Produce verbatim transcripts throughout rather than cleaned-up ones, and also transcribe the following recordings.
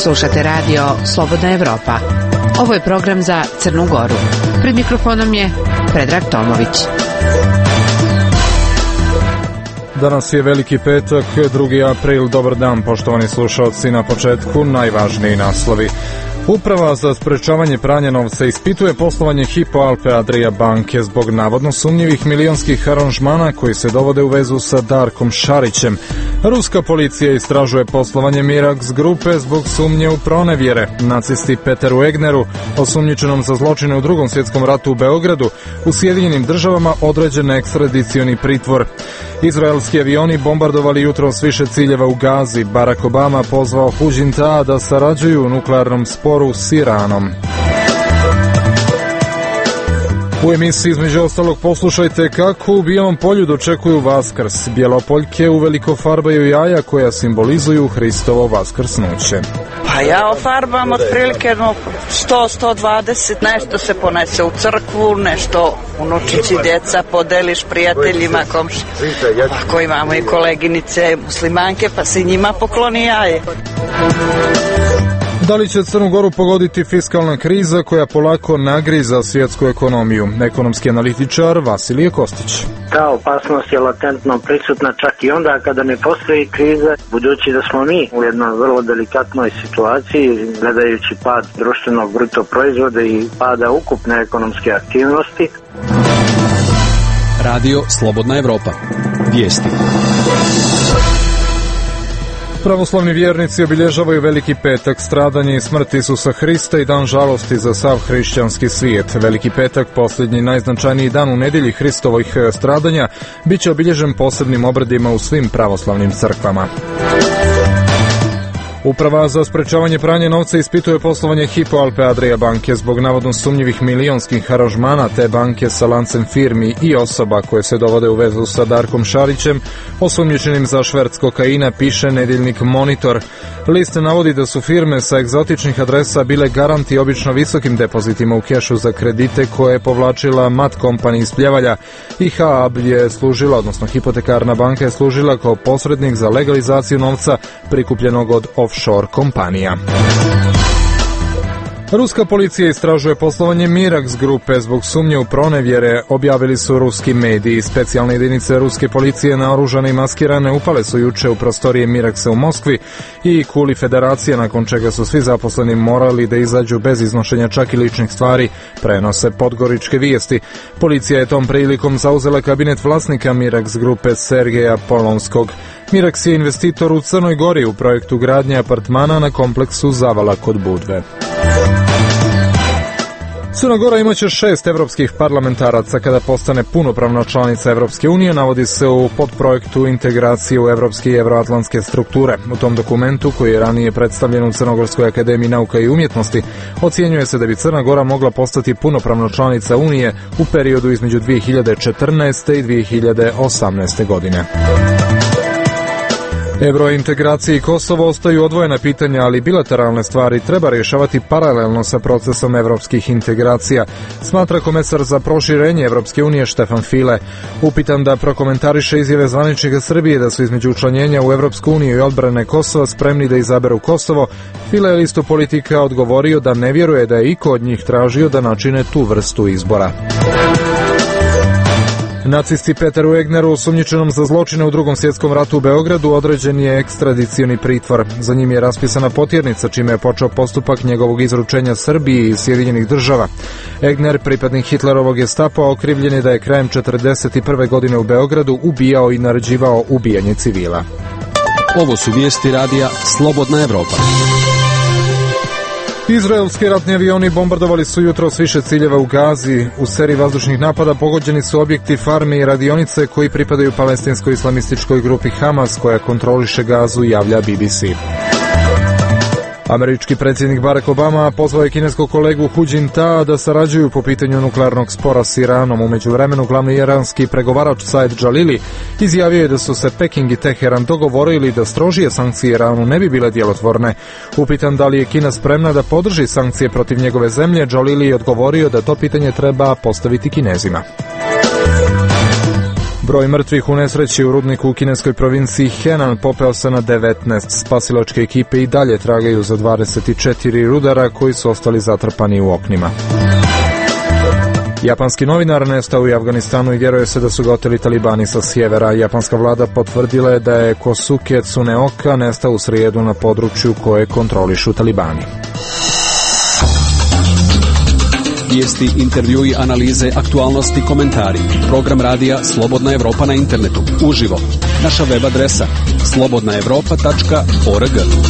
Slušate radio Slobodna Evropa. Ovo je program za Crnu Goru. Pred mikrofonom je Predrag Tomović. Danas je Veliki petak, drugi april. Dobar dan, poštovani slušalci. Na početku najvažniji naslovi. Uprava za sprečavanje pranja novca ispituje poslovanje Hypo Alpe Adria banke zbog navodno sumnjivih milionskih aranžmana koji se dovode u vezu sa Darkom Šarićem. Ruska policija istražuje poslovanje Mirax grupe zbog sumnje u pronevjere. Nacisti Peteru Egneru, osumnjičenom za zločine u Drugom svjetskom ratu u Beogradu, u Sjedinjenim državama određen ekstradicioni pritvor. Izraelski avioni bombardovali jutros više ciljeva u Gazi. Barack Obama pozvao Hu Jintao da sarađuju u nuklearnom sporu s Iranom. U emisiji između ostalog poslušajte kako u Bijelom polju dočekuju Vaskrs. Bjelopoljke uveliko farbaju jaja koja simbolizuju Hristovo vaskrsnuće. Pa ja ofarbam otprilike no, sto do sto dvadeset, nešto se ponese u crkvu, nešto unučići djeca podeliš prijateljima, komši. Ako imamo i koleginice muslimanke, pa se njima pokloni jaje. Da li će Crnu Goru pogoditi fiskalna kriza koja polako nagriza svjetsku ekonomiju? Ekonomski analitičar Vasilije Kostić. Ta opasnost je latentno prisutna čak i onda kada ne postoji kriza, budući da smo mi u jednoj vrlo delikatnoj situaciji, gledajući pad društvenog bruto proizvoda i pada ukupne ekonomske aktivnosti. Radio Slobodna Evropa. Vijesti. Pravoslavni vjernici obilježavaju Veliki petak, stradanje i smrt Isusa Hrista i dan žalosti za sav hrišćanski svijet. Veliki petak, posljednji najznačajniji dan u nedjelji Hristovih stradanja, bit će obilježen posebnim obredima u svim pravoslavnim crkvama. Uprava za sprečavanje pranja novca ispituje poslovanje Hypo Alpe Adria banke zbog navodno sumnjivih milionskih aranžmana te banke sa lancem firmi i osoba koje se dovode u vezu sa Darkom Šarićem, osumnjičenim za šverc kokaina, piše nedjeljnik Monitor. List navodi da su firme sa egzotičnih adresa bile garanti obično visokim depozitima u kešu za kredite koje je povlačila Mat Company iz Pljevalja i H A B je služila, odnosno hipotekarna banka je služila kao posrednik za legalizaciju novca prikupljenog od offshore kompanija. Ruska policija istražuje poslovanje Mirax grupe zbog sumnje u pronevjere, objavili su ruski mediji. Specijalne jedinice ruske policije naoružane i maskirane upale su juče u prostorije Miraxa u Moskvi i kuli federacije, nakon čega su svi zaposleni morali da izađu bez iznošenja čak i ličnih stvari, prenose podgoričke vijesti. Policija je tom prilikom zauzela kabinet vlasnika Mirax grupe Sergeja Polonskog. Mirax je investitor u Crnoj Gori u projektu gradnje apartmana na kompleksu Zavala kod Budve. Crna Gora imaće šest evropskih parlamentaraca kada postane punopravna članica Evropske unije, navodi se u podprojektu integracije u evropske i evroatlantske strukture. U tom dokumentu, koji je ranije predstavljen u Crnogorskoj akademiji nauka i umjetnosti, ocjenjuje se da bi Crna Gora mogla postati punopravna članica Unije u periodu između dvije hiljade četrnaeste i dvije hiljade osamnaeste godine. Evrointegracija i Kosovo ostaju odvojena pitanja, ali bilateralne stvari treba rješavati paralelno sa procesom evropskih integracija, smatra komesar za proširenje Evropske unije Štefan File. Upitan da prokomentariše izjave zvaničnika Srbije da su između učlanjenja u Evropsku uniju i odbrane Kosova spremni da izaberu Kosovo, File je listu Politika odgovorio da ne vjeruje da je iko od njih tražio da načine tu vrstu izbora. Nacisti Peteru Egneru, osumnjičenom za zločine u Drugom svjetskom ratu u Beogradu, određen je ekstradicioni pritvor. Za njim je raspisana potjernica, čime je počeo postupak njegovog izručenja Srbiji i Sjedinjenih država. Egner, pripadnik Hitlerovog gestapa, okrivljen je da je krajem četrdeset prve godine u Beogradu ubijao i naređivao ubijanje civila. Ovo su vijesti radija Slobodna Evropa. Izraelski ratni avioni bombardovali su jutros više ciljeva u Gazi. U seriji vazdušnih napada pogođeni su objekti farme i radionice koji pripadaju palestinskoj islamističkoj grupi Hamas koja kontroliše Gazu, javlja B B C. Američki predsjednik Barack Obama pozvao je kineskog kolegu Hu Jintao da sarađuju po pitanju nuklearnog spora s Iranom. U međuvremenu glavni iranski pregovarač Said Jalili izjavio je da su se Peking i Teheran dogovorili da strožije sankcije Iranu ne bi bile djelotvorne. Upitan da li je Kina spremna da podrži sankcije protiv njegove zemlje, Jalili je odgovorio da to pitanje treba postaviti Kinezima. Broj mrtvih u nesreći u rudniku u kineskoj provinciji Henan popeo se na devetnaest. Spasilačke ekipe i dalje tragaju za dvadeset četiri rudara koji su ostali zatrpani u oknima. Japanski novinar nestao u Afganistanu i vjeruje se da su ga oteli talibani sa sjevera. Japanska vlada potvrdila je da je Kosuke Tsuneoka nestao u srijedu na području koje kontrolišu talibani. Vijesti, intervjui, analize, aktualnosti, komentari. Program radija Slobodna Evropa na internetu. Uživo. Naša web adresa slobodna evropa tačka org.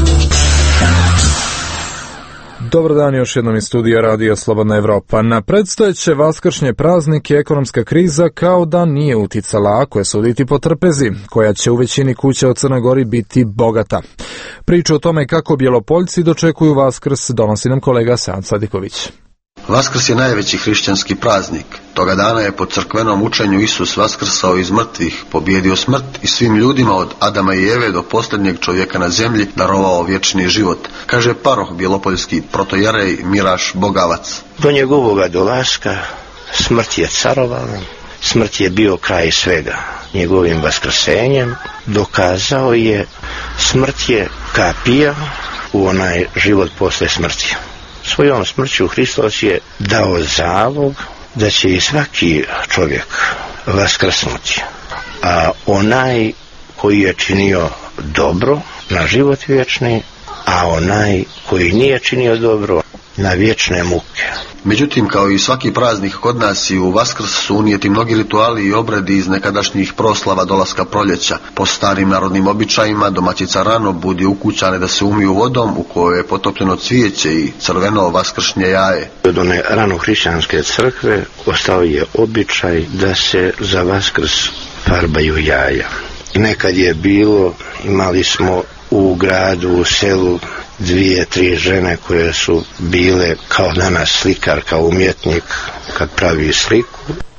Dobar dan, još jednom iz studija radija Slobodna Evropa. Na predstojeće vaskršnje praznike ekonomska kriza kao da nije uticala, ako je suditi po trpezi, koja će u većini kuća u Crnoj Gori biti bogata. Priču o tome kako Bjelopoljci dočekuju Vaskrs donosi nam kolega Sead Sadiković. Vaskrs je najveći hrišćanski praznik. Toga dana je po crkvenom učenju Isus vaskrsao iz mrtvih, pobijedio smrt i svim ljudima od Adama i Eve do posljednjeg čovjeka na zemlji darovao vječni život, kaže paroh bjelopoljski protojerej Miraš Bogavac. Do njegovoga dolaska smrt je carovala, smrt je bio kraj svega. Njegovim vaskrsenjem dokazao je smrt je kapija u onaj život posle smrti. Svojom smrću Hristos je dao zalog da će i svaki čovjek vaskrsnuti, a onaj koji je činio dobro na život vječni, a onaj koji nije činio dobro na vječne muke. Međutim, kao i svaki praznik kod nas i u Vaskrs su unijeti mnogi rituali i obredi iz nekadašnjih proslava dolaska proljeća. Po starim narodnim običajima domaćica rano budi ukućane da se umiju vodom u kojoj je potopljeno cvijeće i crveno vaskršnje jaje. Od one rano hrišćanske crkve ostao je običaj da se za Vaskrs farbaju jaja. Nekad je bilo, imali smo u gradu, u selu dvije, tri žene koje su bile kao danas slikar, kao umjetnik kad pravi sliku.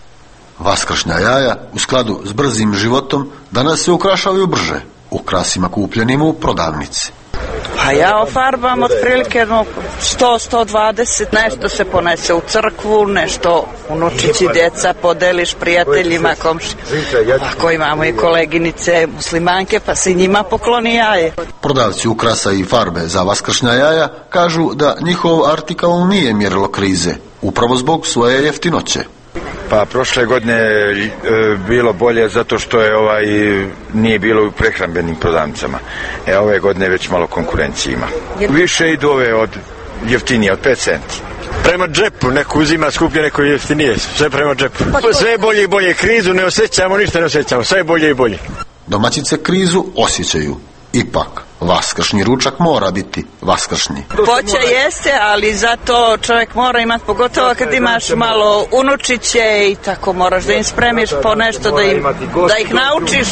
Vaskršnja jaja u skladu s brzim životom danas se ukrašavaju brže, ukrasima kupljenim u prodavnici. Pa ja ofarbam otprilike no, sto do sto dvadeset, nešto se ponese u crkvu, nešto unučići djeca podeliš prijateljima, komši. Ako imamo i koleginice muslimanke, pa se njima pokloni jaje. Prodavci ukrasa i farbe za vaskršnja jaja kažu da njihov artikal nije mjerilo krize, upravo zbog svoje jeftinoće. Pa prošle godine e, bilo bolje zato što je ovaj nije bilo u prehrambenim prodavnicama. E ove godine već malo konkurencije ima. Više idu ove od jeftinije, od pet centi. Prema džepu, neko uzima skuplje, neko jeftinije, sve prema džepu. Sve bolje i bolje, krizu ne osjećamo, ništa ne osjećamo, sve bolje i bolje. Domaćice krizu osjećaju. Ipak, vaskršnji ručak mora biti vaskršnji. Poće jeste, ali zato čovjek mora imati, pogotovo kad imaš malo unučiće i tako moraš da im spremiš po nešto, da, im, da ih naučiš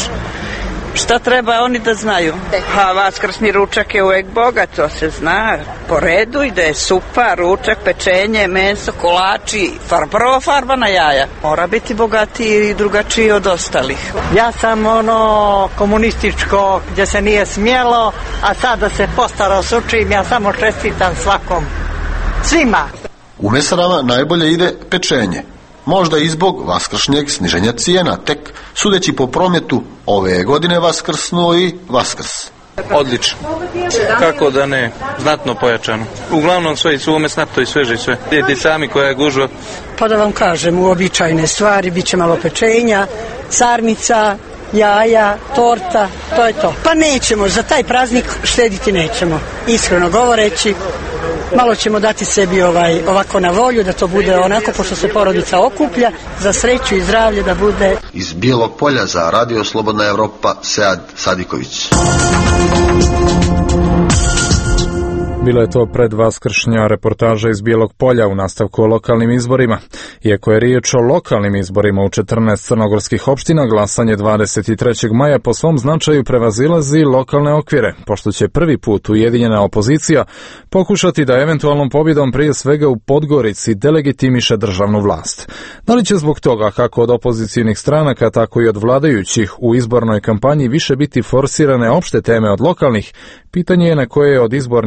šta treba oni da znaju. A vaskrsni ručak je uvijek bogat, to se zna. Po redu ide supa, ručak, pečenje, meso, kolači, far, prvo farbana jaja. Mora biti bogatiji i drugačiji od ostalih. Ja sam ono komunističko gdje se nije smjelo, a sada se postarao s učim, ja samo čestitam svakom, svima. U mesarama najbolje ide pečenje. Možda i zbog vaskršnjeg sniženja cijena, tek sudeći po prometu ove godine vaskrsnuo i Vaskrs. Odlično. Kako da ne, znatno pojačano. Uglavnom sve su umesnato i sveže i sve. Djeti sami koja je gužva. Pa da vam kažem, uobičajene stvari, bit će malo pečenja, sarmica, jaja, torta, to je to. Pa nećemo, za taj praznik štediti nećemo, iskreno govoreći. Malo ćemo dati sebi ovaj, ovako na volju, da to bude onako pošto se porodica okuplja, za sreću i zdravlje da bude. Iz Bijelog Polja za Radio Slobodna Evropa, Sead Sadiković. Bila je to predvaskršnja reportaža iz Bijelog Polja u nastavku o lokalnim izborima. Iako je riječ o lokalnim izborima u četrnaest crnogorskih opština, glasanje dvadeset trećeg maja po svom značaju prevazilazi lokalne okvire, pošto će prvi put ujedinjena opozicija pokušati da eventualnom pobjedom prije svega u Podgorici delegitimiše državnu vlast. Da li će zbog toga, kako od opozicijnih stranaka, tako i od vladajućih, u izbornoj kampanji više biti forsirane opšte teme od lokalnih, pitanje je na koje je od izbornih aktera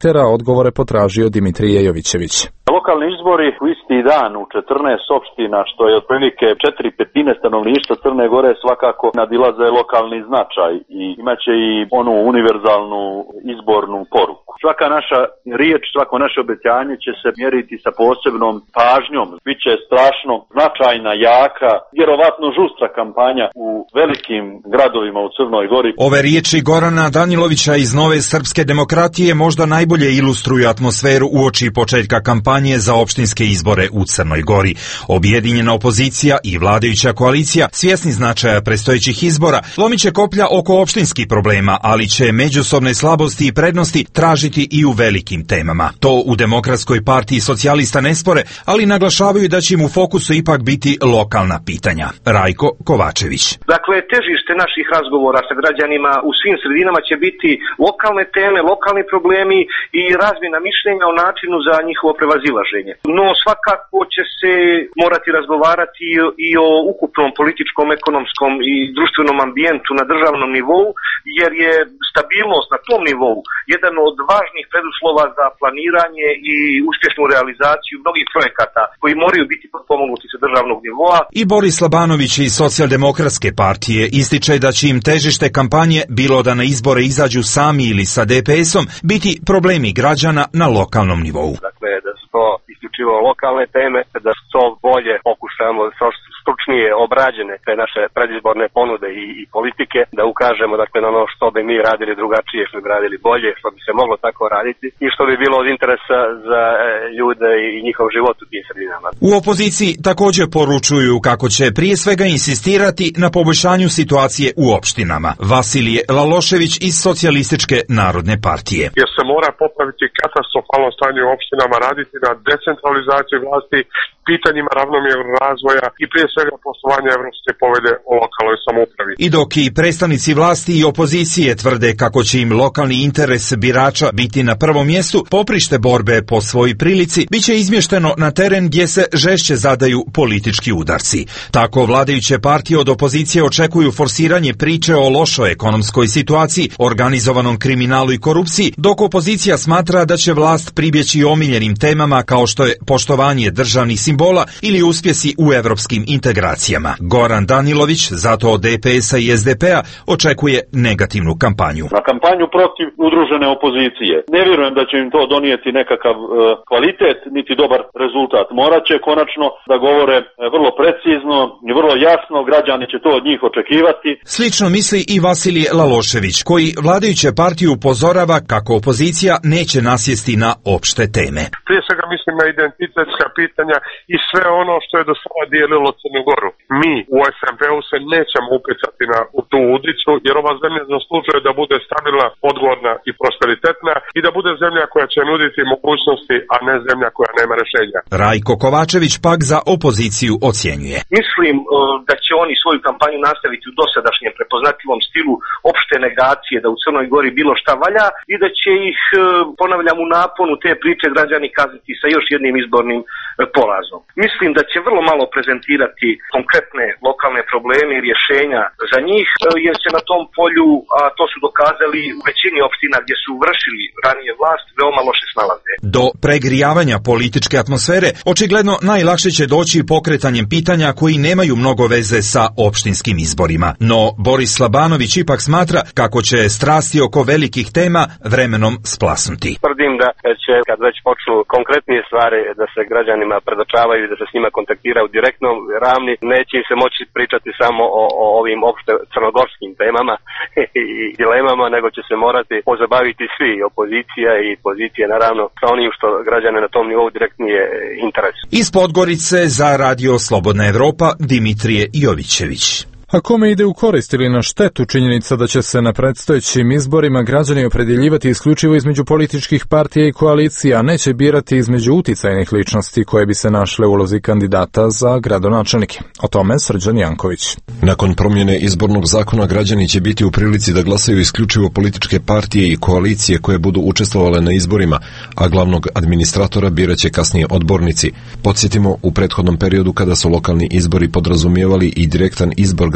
Twittera odgovore potražio Dimitrije Jovićević. Lokalni izbori u isti dan u četrnaest opština, što je otprilike četiri petine stanovništva Crne Gore, svakako nadilaze lokalni značaj i imaće i onu univerzalnu izbornu poruku. Svaka naša riječ, svako naše obećanje će se mjeriti sa posebnom pažnjom. Biće strašno značajna, jaka, vjerovatno žustra kampanja u velikim gradovima u Crnoj Gori. Ove riječi Gorana Danilovića iz Nove srpske demokratije možda najbolje ilustruju atmosferu uoči početka kampanje za opštinske izbore u Crnoj Gori. Objedinjena opozicija i vladajuća koalicija, svjesni značaja predstojećih izbora, lomit će koplja oko opštinskih problema, ali će međusobne slabosti i prednosti tražiti i u velikim temama. To u Demokratskoj partiji socijalista ne spore, ali naglašavaju da će im u fokusu ipak biti lokalna pitanja. Rajko Kovačević. Dakle, težište naših razgovora sa građanima u svim sredinama će biti lokalne teme, lokalni problemi i razmjena mišljenja o načinu za njihovo prevazilaženje. No svakako će se morati razgovarati i o ukupnom političkom, ekonomskom i društvenom ambijentu na državnom nivou, jer je stabilnost na tom nivou jedan od važnih preduslova za planiranje i uspješnu realizaciju mnogih projekata koji moraju biti potpomognuti sa državnog nivoa. I Boris Labanović iz Socijaldemokratske partije ističe da će im težište kampanje, bilo da na izbore izađu sami ili sa D P S-om, biti problemi građana na lokalnom nivou. Dakle, da su to isključivo lokalne teme, da su to bolje pokušamo stručnije obrađene te naše predizborne ponude i, i politike, da ukažemo dakle na ono što bi mi radili drugačije, što bi radili bolje, što bi se moglo tako raditi i što bi bilo od interesa za ljude i njihov život u tim sredinama. U opoziciji također poručuju kako će prije svega insistirati na poboljšanju situacije u opštinama. Vasilije Lalošević iz Socijalističke narodne partije. Jer se mora popraviti katastrofalno stanje u opštinama, raditi na decentralizaciji vlasti, pitanjima ravnomjernog razvoja i prije svega poštovanja Evropske povelje o lokalnoj samoupravi. I dok i predstavnici vlasti i opozicije tvrde kako će im lokalni interes birača biti na prvom mjestu, poprište borbe po svojoj prilici biće izmješteno na teren gdje se žešće zadaju politički udarci. Tako vladajuće partije od opozicije očekuju forsiranje priče o lošoj ekonomskoj situaciji, organizovanom kriminalu i korupciji, dok opozicija smatra da će vlast pribjeći omiljenim temama kao što je poštovanje državnih simbola ili uspjesi u evropskim integracijama. Goran Danilović, zato od D P S-a i S D P-a, očekuje negativnu kampanju. Na kampanju protiv udružene opozicije. Ne vjerujem da će im to donijeti nekakav e, kvalitet, niti dobar rezultat. Morat će konačno da govore vrlo precizno i vrlo jasno, građani će to od njih očekivati. Slično misli i Vasilije Lalošević, koji vladajuće partiju upozorava kako opozicija neće nasjesti na opšte teme. Prije svega mislim na identitetska pitanja i sve ono što je do sada dijelilo Crnu Goru. Mi u S M P-u se nećemo upecati na u tu udicu, jer ova zemlja zaslužuje da bude stabilna, odgovorna i prosperitetna i da bude zemlja koja će nuditi mogućnosti, a ne zemlja koja nema rješenja. Rajko Kovačević pak za opoziciju ocjenjuje. Mislim uh, da će oni svoju kampanju nastaviti u dosadašnjem prepoznatljivom stilu opšte negacije da u Crnoj Gori bilo šta valja i da će ih, uh, ponavljam, u naponu te priče građani kazniti sa još jednim izbornim uh, porazom. Mislim da će vrlo malo prezentirati konkretne lokalne probleme i rješenja za njih, uh, jer se na tom polju, a to su dokazali u većini opština gdje su vršili ranije vlast, veoma loše snalaze. Do pregrijavanja političke atmosfere očigledno najlakše će doći pokretanjem pitanja koji nemaju mnogo veze sa opštinskim izborima. No Boris Labanović ipak smatra kako će strasti oko velikih tema vremenom splasnuti. Tvrdim da će, kad već počnu konkretnije stvari da se građanima predočavaju i da se s njima kontaktiraju direktno ravni, neće se moći pričati samo o, o ovim opšte crnogorskim temama i dilemama, nego će se morati pozabaviti svi, opozicija i pozicija, naravno, sa onim što građane na tom nivou direktnije interesuje. Iz Podgorice za Radio Slobodna Evropa, Dimitrije Jovićević. A kome ide u korist ili na štetu činjenica da će se na predstojećim izborima građani opredjeljivati isključivo između političkih partija i koalicija, a neće birati između uticajnih ličnosti koje bi se našle u ulozi kandidata za gradonačelnike. O tome Srđan Janković. Nakon promjene izbornog zakona građani će biti u prilici da glasaju isključivo političke partije i koalicije koje budu učestvovale na izborima, a glavnog administratora biraće kasnije odbornici. Podsjetimo, u prethodnom periodu kada su lokalni izbori podrazumijevali i direktan izbor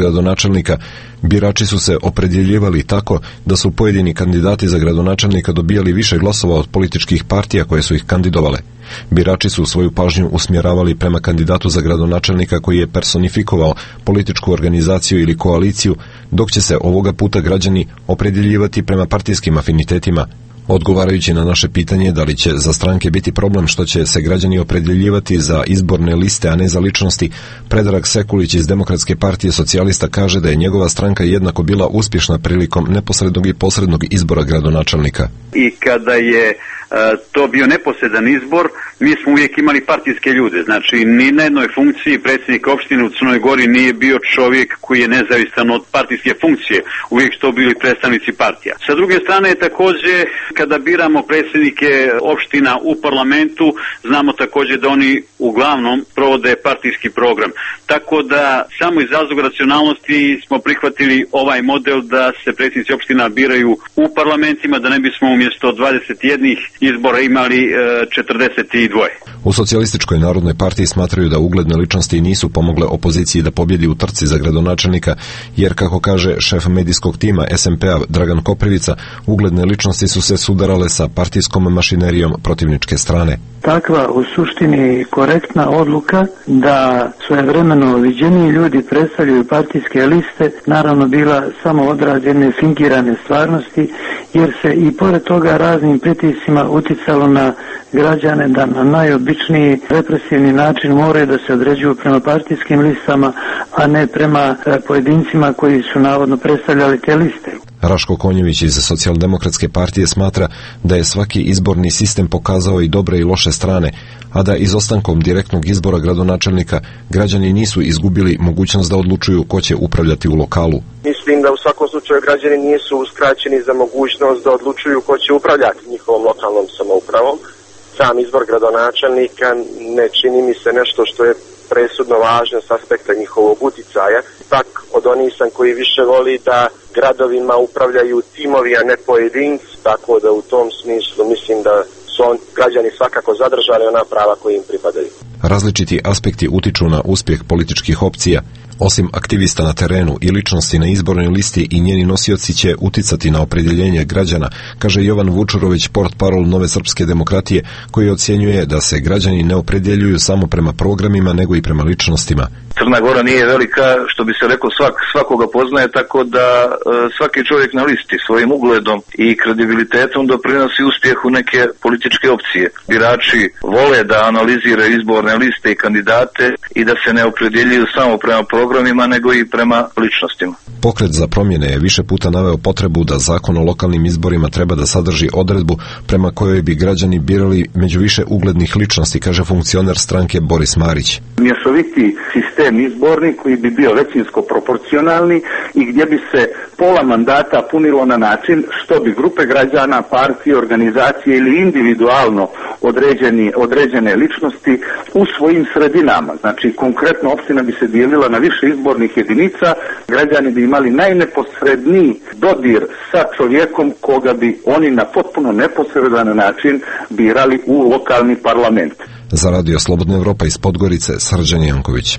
gradonačelnika, birači su se opredjeljivali tako da su pojedini kandidati za gradonačelnika dobijali više glasova od političkih partija koje su ih kandidovale. Birači su svoju pažnju usmjeravali prema kandidatu za gradonačelnika koji je personifikovao političku organizaciju ili koaliciju, dok će se ovoga puta građani opredjeljivati prema partijskim afinitetima. Odgovarajući na naše pitanje da li će za stranke biti problem što će se građani opredjeljivati za izborne liste, a ne za ličnosti, Predrag Sekulić iz Demokratske partije socijalista kaže da je njegova stranka jednako bila uspješna prilikom neposrednog i posrednog izbora gradonačelnika. I kada je to bio neposredan izbor, mi smo uvijek imali partijske ljude. Znači, ni na jednoj funkciji predsjednika opštine u Crnoj Gori nije bio čovjek koji je nezavisan od partijske funkcije. Uvijek to bili predstavnici partija. Sa druge strane, također, kada biramo predsjednike opština u parlamentu, znamo također da oni uglavnom provode partijski program. Tako da, samo iz razloga racionalnosti smo prihvatili ovaj model da se predsjednici opština biraju u parlamentima, da ne bismo umjesto dvadeset jedan izbora imali četrdeset dva. U Socijalističkoj narodnoj partiji smatraju da ugledne ličnosti nisu pomogle opoziciji da pobjedi u trci za gradonačelnika, jer, kako kaže šef medijskog tima S M P-a Dragan Koprivica, ugledne ličnosti su se sudarale sa partijskom mašinerijom protivničke strane. Takva u suštini korektna odluka da svojevremeno viđeniji ljudi predstavljaju partijske liste, naravno bila samo odraz jedne fingirane stvarnosti, jer se i pored toga raznim pritiscima uticalo na građane da na najobičniji represivni način moraju da se određuju prema partijskim listama, a ne prema pojedincima koji su navodno predstavljali te liste. Raško Konjević iz Socijaldemokratske partije smatra da je svaki izborni sistem pokazao i dobre i loše strane, a da izostankom direktnog izbora gradonačelnika građani nisu izgubili mogućnost da odlučuju ko će upravljati u lokalu. Mislim da u svakom slučaju građani nisu uskraćeni za mogućnost da odlučuju ko će upravljati njihovom lokalnom samoupravom. Sam izbor gradonačelnika ne čini mi se nešto što je presudno važno s aspekta njihovog uticaja. Pak od onih sam koji više voli da gradovima upravljaju timovi, a ne pojedinci, tako da u tom smislu mislim da su on, građani svakako zadržali ona prava koji im pripadaju. Različiti aspekti utiču na uspjeh političkih opcija. Osim aktivista na terenu i ličnosti na izbornoj listi, i njeni nosioci će uticati na opredjeljenje građana, kaže Jovan Vučurović, portparol Nove srpske demokratije, koji ocjenjuje da se građani ne opredjeljuju samo prema programima, nego i prema ličnostima. Crna Gora nije velika, što bi se rekao, svak, svakoga poznaje, tako da e, svaki čovjek na listi svojim ugledom i kredibilitetom doprinosi uspjehu neke političke opcije. Birači vole da analiziraju izborne liste i kandidate i da se ne opredjeljuju samo prema programima, nego i prema ličnostima. Pokret za promjene je više puta naveo potrebu da zakon o lokalnim izborima treba da sadrži odredbu prema kojoj bi građani birali među više uglednih ličnosti, kaže funkcioner stranke Boris Marić. Mješoviti sistem izborni koji bi bio većinsko proporcionalni i gdje bi se pola mandata punilo na način što bi grupe građana, partije, organizacije ili individualno određeni, određene ličnosti u svojim sredinama. Znači, konkretno opština bi se dijelila na više izbornih jedinica, građani bi imali najneposredniji dodir sa čovjekom koga bi oni na potpuno neposredan način birali u lokalni parlament. Za Radio Slobodna Evropa iz Podgorice, Srđan Janković.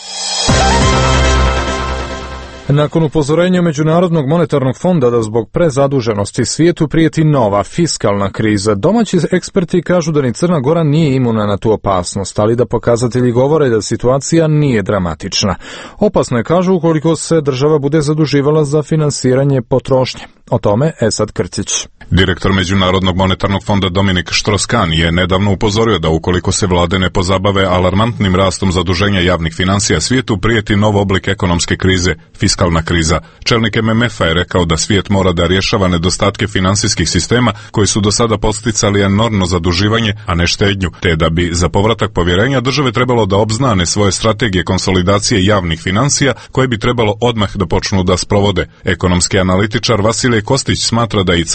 Nakon upozorenja Međunarodnog monetarnog fonda da zbog prezaduženosti svijetu prijeti nova fiskalna kriza, domaći eksperti kažu da ni Crna Gora nije imuna na tu opasnost, ali da pokazatelji govore da situacija nije dramatična. Opasno je, kažu, ukoliko se država bude zaduživala za finansiranje potrošnje. O tome Esad Krcić. Direktor Međunarodnog monetarnog fonda Dominik Štroskan je nedavno upozorio da ukoliko se vlade ne pozabave alarmantnim rastom zaduženja javnih financija, svijetu prijeti nov oblik ekonomske krize, fiskalna kriza. Čelnik M M F-a je rekao da svijet mora da rješava nedostatke finansijskih sistema koji su do sada posticali enormno zaduživanje, a ne štednju, te da bi za povratak povjerenja države trebalo da obznane svoje strategije konsolidacije javnih financija koje bi trebalo odmah da počnu da sprovode. Ekonomski analitičar Vasilij Kostić smatra da i Crnoj Gori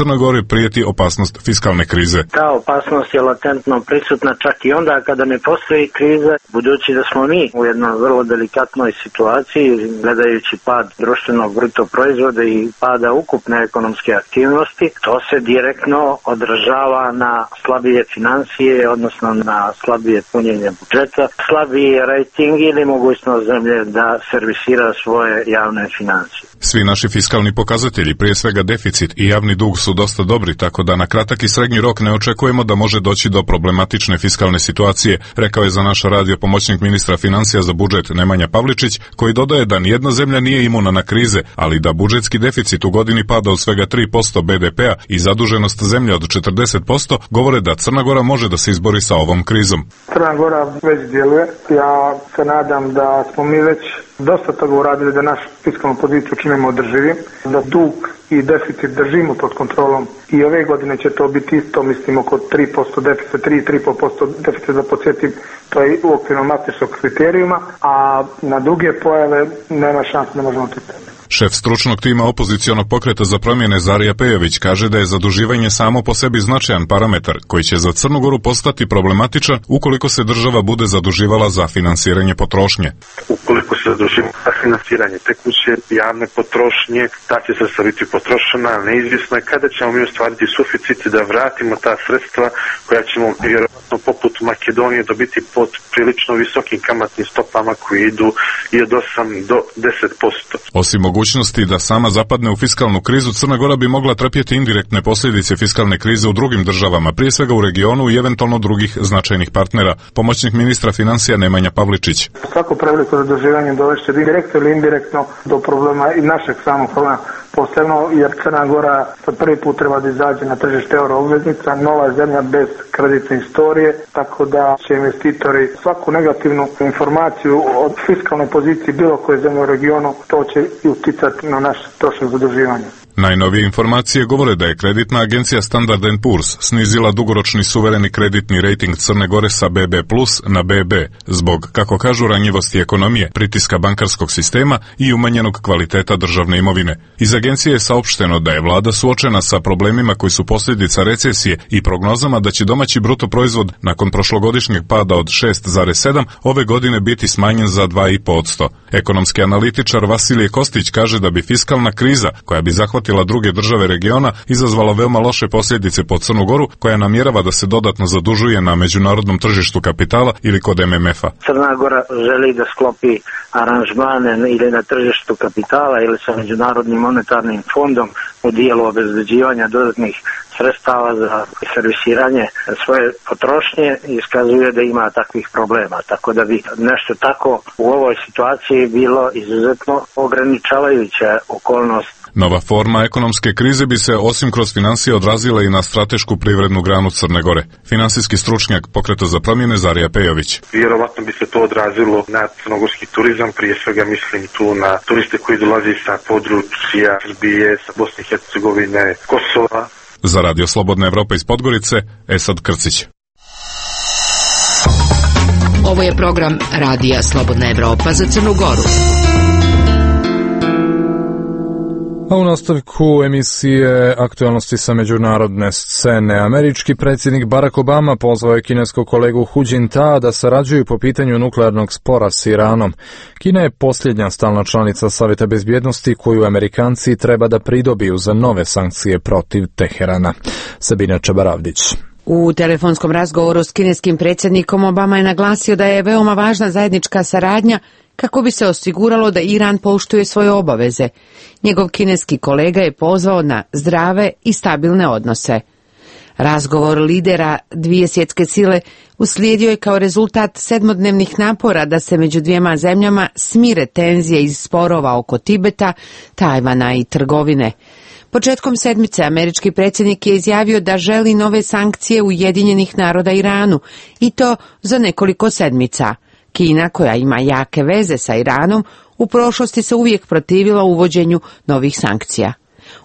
gore prijeti opasnost fiskalne krize. Ta opasnost je latentno prisutna čak i onda kada ne postoji kriza, budući da smo mi u jednoj vrlo delikatnoj situaciji, gledajući pad društvenog bruto proizvoda i pada ukupne ekonomske aktivnosti, to se direktno odražava na slabije financije, odnosno na slabije punjenje budžeta, slabiji rating ili mogućnost zemlje da servisira svoje javne financije. Svi naši fiskalni pokazatelji, prije svega deficit i javni dug, su dosta dobri, tako da na kratak i srednji rok ne očekujemo da može doći do problematične fiskalne situacije, rekao je za naš radio pomoćnik ministra financija za budžet Nemanja Pavličić, koji dodaje da nijedna zemlja nije imuna na krize, ali da budžetski deficit u godini pada od svega tri posto be de pea i zaduženost zemlje od četrdeset posto govore da Crna Gora može da se izbori sa ovom krizom. Crna Gora već djeluje. Ja se nadam da smo mi već dosta toga uradili da našu fiskalnu poziciju činimo održivim, da dug i deficit držimo pod kontrolom i ove godine će to biti isto, mislim oko tri posto deficita, tri do tri i po posto deficita, da podsjetim, to je u okviru Maastrichtskog kriterijuma, a na druge pojave nema šanse, ne možemo utjecati. Šef stručnog tima opozicionog pokreta za promjene Zarija Pejović kaže da je zaduživanje samo po sebi značajan parametar koji će za Crnu Goru postati problematičan ukoliko se država bude zaduživala za finansiranje potrošnje. Ukoliko se zadužimo za finansiranje tekuće javne potrošnje, ta će se biti potrošena, neizvjesno je kada ćemo mi ostvariti suficit da vratimo ta sredstva koja ćemo vjerojatno poput Makedonije dobiti pod prilično visokim kamatnim stopama koji idu i od osam do deset posto. Osim mogućnosti da sama zapadne u fiskalnu krizu, Crna Gora bi mogla trpjeti indirektne posljedice fiskalne krize u drugim državama, prije svega u regionu i eventualno drugih značajnih partnera. Pomoćnik ministra financija Nemanja Pavličić. Svako preveliko zaduživanje dovešće direktno ili indirektno do problema i našeg samog problema. Posebno jer Crna Gora sad prvi put treba da izađe na tržište euro obveznica, nova zemlja bez kreditne istorije, tako da će investitori svaku negativnu informaciju od fiskalne pozicije bilo koje zemlje u regionu, to će i uticati na naš trošak zaduživanja. Najnovije informacije govore da je kreditna agencija Standard and Poor's snizila dugoročni suvereni kreditni rejting Crne Gore sa be be plus na be be zbog, kako kažu, ranjivosti ekonomije, pritiska bankarskog sistema i umanjenog kvaliteta državne imovine. Iz agencije je saopšteno da je vlada suočena sa problemima koji su posljedica recesije i prognozama da će domaći bruto proizvod nakon prošlogodišnjeg pada od šest zarez sedam ove godine biti smanjen za dva i po posto. Ekonomski analitičar Vasilije Kostić kaže da bi fiskalna kriza, koja bi zahvatila druge države regiona, izazvala veoma loše posljedice po Crnu Goru, koja namjerava da se dodatno zadužuje na međunarodnom tržištu kapitala ili kod em em efa. Crna Gora želi da sklopi aranžmane ili na tržištu kapitala ili sa Međunarodnim monetarnim fondom u dijelu obezbeđivanja dodatnih sredstava za servisiranje svoje potrošnje i iskazuje da ima takvih problema. Tako da bi nešto tako u ovoj situaciji bilo izuzetno ograničavajuća okolnost. Nova forma ekonomske krize bi se osim kroz financije odrazila i na stratešku privrednu granu Crne Gore. Finansijski stručnjak pokreta za promjene Zarija Pejović. Vjerovatno bi se to odrazilo na crnogorski turizam, prije svega mislim tu na turiste koji dolazi sa područja Srbije, sa Bosne i Hercegovine, Kosova. Za Radio Slobodna Evropa iz Podgorice, Esad Krcić. Ovo je program Radija Slobodna Evropa za Crnu Goru. A u nastavku emisije aktualnosti sa međunarodne scene, američki predsjednik Barack Obama pozvao je kineskog kolegu Hu Jintao da sarađuju po pitanju nuklearnog spora s Iranom. Kina je posljednja stalna članica Savjeta bezbjednosti koju Amerikanci treba da pridobiju za nove sankcije protiv Teherana. Sabina Čabaravdić. U telefonskom razgovoru s kineskim predsjednikom Obama je naglasio da je veoma važna zajednička saradnja kako bi se osiguralo da Iran poštuje svoje obaveze. Njegov kineski kolega je pozvao na zdrave i stabilne odnose. Razgovor lidera dvije svjetske sile uslijedio je kao rezultat sedmodnevnih napora da se među dvijema zemljama smire tenzije iz sporova oko Tibeta, Tajvana i trgovine. Početkom sedmice američki predsjednik je izjavio da želi nove sankcije Ujedinjenih naroda Iranu, i to za nekoliko sedmica. Kina, koja ima jake veze sa Iranom, u prošlosti se uvijek protivila uvođenju novih sankcija.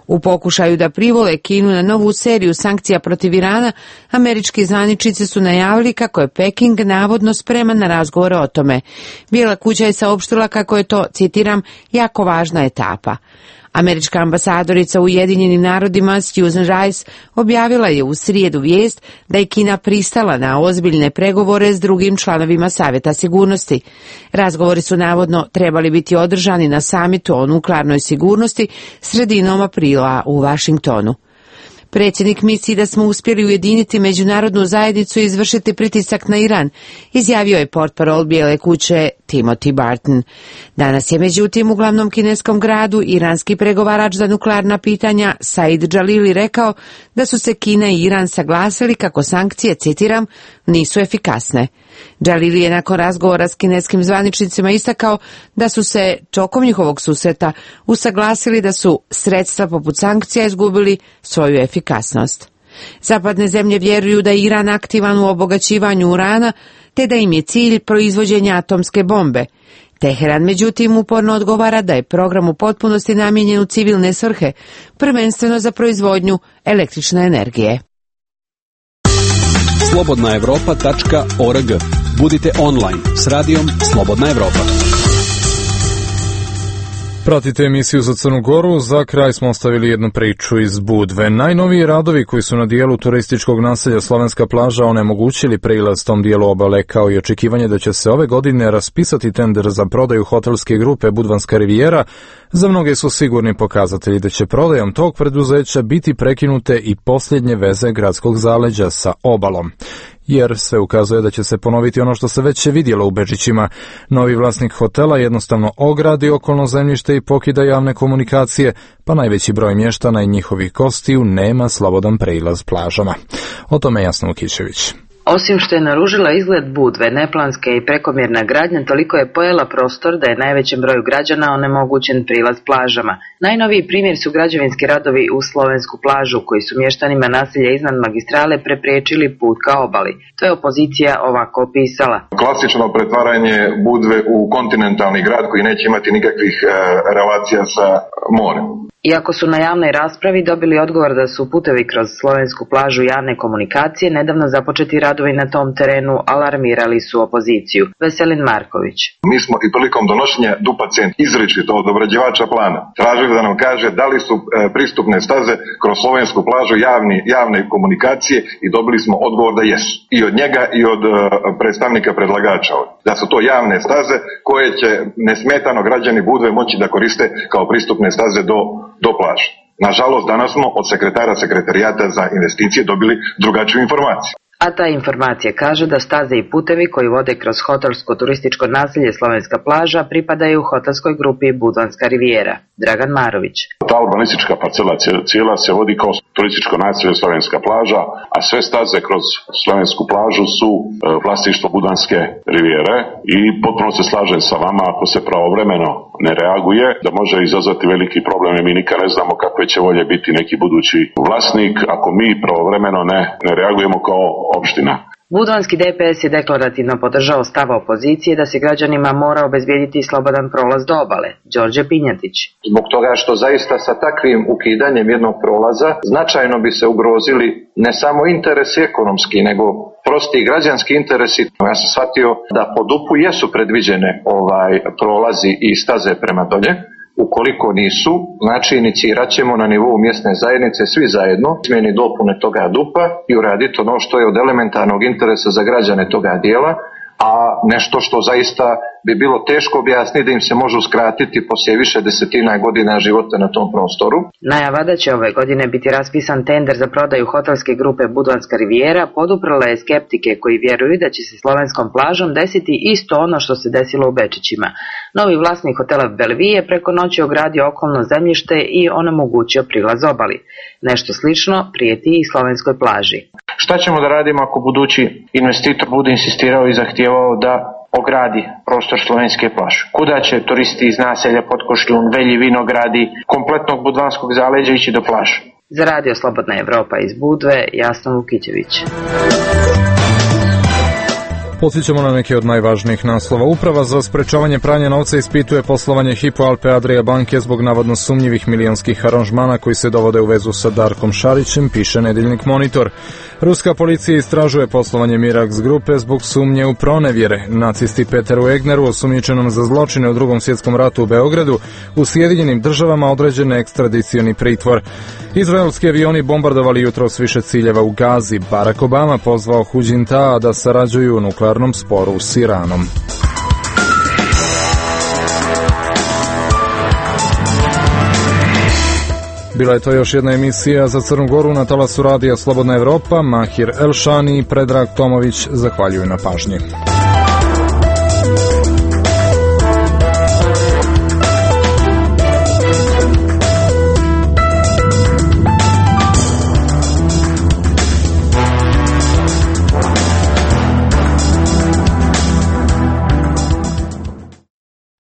U pokušaju da privole Kinu na novu seriju sankcija protiv Irana, američki zvaničnici su najavili kako je Peking navodno spreman na razgovore o tome. Bijela kuća je saopštila kako je to, citiram, jako važna etapa. Američka ambasadorica u Ujedinjenim narodima Susan Rice objavila je u srijedu vijest da je Kina pristala na ozbiljne pregovore s drugim članovima Savjeta sigurnosti. Razgovori su navodno trebali biti održani na samitu o nuklearnoj sigurnosti sredinom aprila u Vašingtonu. Predsjednik misli da smo uspjeli ujediniti međunarodnu zajednicu i izvršiti pritisak na Iran, izjavio je portparol Bijele kuće Timothy Barton. Danas je međutim u glavnom kineskom gradu iranski pregovarač za nuklearna pitanja Said Jalili rekao da su se Kina i Iran saglasili kako sankcije, citiram, nisu efikasne. Jalili je nakon razgovora s kineskim zvaničnicima istakao da su se tokom njihovog susreta usaglasili da su sredstva poput sankcija izgubili svoju efikasnost. Zapadne zemlje vjeruju da je Iran aktivan u obogaćivanju urana, te da im je cilj proizvođenja atomske bombe. Teheran međutim uporno odgovara da je program u potpunosti namijenjen u civilne svrhe, prvenstveno za proizvodnju električne energije. slobodna europa tačka org. Budite online s radijom Slobodna Evropa. Pratite emisiju za Crnu Goru, za kraj smo ostavili jednu priču iz Budve. Najnoviji radovi koji su na dijelu turističkog naselja Slovenska plaža onemogućili prilaz tom dijelu obale, kao i očekivanje da će se ove godine raspisati tender za prodaju hotelske grupe Budvanska rivijera, za mnoge su sigurni pokazatelji da će prodajom tog preduzeća biti prekinute i posljednje veze gradskog zaleđa sa obalom, jer sve ukazuje da će se ponoviti ono što se već vidjelo u Bečićima. Novi vlasnik hotela jednostavno ogradi okolno zemljište i pokida javne komunikacije, pa najveći broj mještana i njihovih gostiju nema slobodan prilaz plažama. O tome Jasna Vukićević. Osim što je naružila izgled Budve, neplanska i prekomjerna gradnja toliko je pojela prostor da je najvećem broju građana onemogućen prilaz plažama. Najnoviji primjer su građevinski radovi u Slovensku plažu, koji su mještanima naselja iznad magistrale prepriječili put ka obali. To je opozicija ovako opisala. Klasično pretvaranje Budve u kontinentalni grad koji neće imati nikakvih e, relacija sa morem. Iako su na javnoj raspravi dobili odgovor da su putevi kroz Slovensku plažu javne komunikacije, nedavno započeti radovi na tom terenu alarmirali su opoziciju. Veselin Marković. Mi smo i prilikom donošenja D U P A centra izričito od obrađivača plana tražili da nam kaže da li su e, pristupne staze kroz Slovensku plažu javni, javne komunikacije i dobili smo odgovor da jesu. I od njega i od e, predstavnika predlagača. Da su to javne staze koje će nesmetano građani Budve moći da koriste kao pristupne staze do do plaže. Nažalost, danas smo od sekretara sekretarijata za investicije dobili drugačiju informaciju. A ta informacija kaže da staze i putevi koji vode kroz hotelsko-turističko naselje Slovenska plaža pripadaju hotelskoj grupi Budvanska rivijera. Dragan Marović. Ta urbanistička parcela cijela se vodi kao turističko naselje Slovenska plaža, a sve staze kroz Slovensku plažu su e, vlasništvo Budvanske rivijere i potpuno se slažem sa vama, ako se pravovremeno ne reaguje, da može izazvati veliki problem i mi nikad ne znamo kakve će volje biti neki budući vlasnik ako mi pravovremeno ne, ne reagujemo kao opština. Budvanski D P S je deklarativno podržao stav opozicije da se građanima mora obezbijediti slobodan prolaz do obale. Đorđe Pinjatić. Zbog toga što zaista sa takvim ukidanjem jednog prolaza značajno bi se ugrozili ne samo interesi ekonomski, nego prosti građanski interesi. Ja sam shvatio da po D U P-u jesu predviđene ovaj prolazi i staze prema dolje. Ukoliko nisu, znači inicirat ćemo na nivou mjesne zajednice svi zajedno izmjeni dopune toga D U P-a i uraditi ono što je od elementarnog interesa za građane toga dijela, a nešto što zaista bi bilo teško objasniti da im se može uskratiti poslije više desetina godina života na tom prostoru. Najava da će ove godine biti raspisan tender za prodaju hotelske grupe Budvanska rivijera poduprla je skeptike koji vjeruju da će se Slovenskom plažom desiti isto ono što se desilo u Bečićima. Novi vlasnik hotela Belvije preko noći ogradio okolno zemljište i onemogućio prilaz obali. Nešto slično prijeti i Slovenskoj plaži. Šta ćemo da radimo ako budući investitor bude insistirao i zahtijevao da ogradi prostor Slovenske plaže? Kuda će turisti iz naselja Potkošljun, Velji, Vinogradi, kompletnog Budvanskog zaleđa ići do plaže? Za radio Slobodna Evropa iz Budve, Jasna Vukićević. Podsjećamo na neke od najvažnijih naslova. Uprava za sprečavanje pranja novca ispituje poslovanje Hypo Alpe Adria banke zbog navodno sumnjivih milionskih aranžmana koji se dovode u vezu sa Darkom Šarićem, piše Nedeljnik Monitor. Ruska policija istražuje poslovanje Mirax grupe zbog sumnje u pronevjere. Nacisti Peteru Egneru, osumnjičenom za zločine u Drugom svjetskom ratu u Beogradu, u Sjedinjenim državama određen ekstradicioni pritvor. Izraelski avioni bombardovali jutros više ciljeva u Gazi. Barack Obama pozvao Hu Jintao da sarađuju u nuklearnom sporu s Iranom. Bila je to još jedna emisija za Crnu Goru na talasu radija Slobodna Evropa. Mahir Elšani i Predrag Tomović zahvaljuju na pažnji.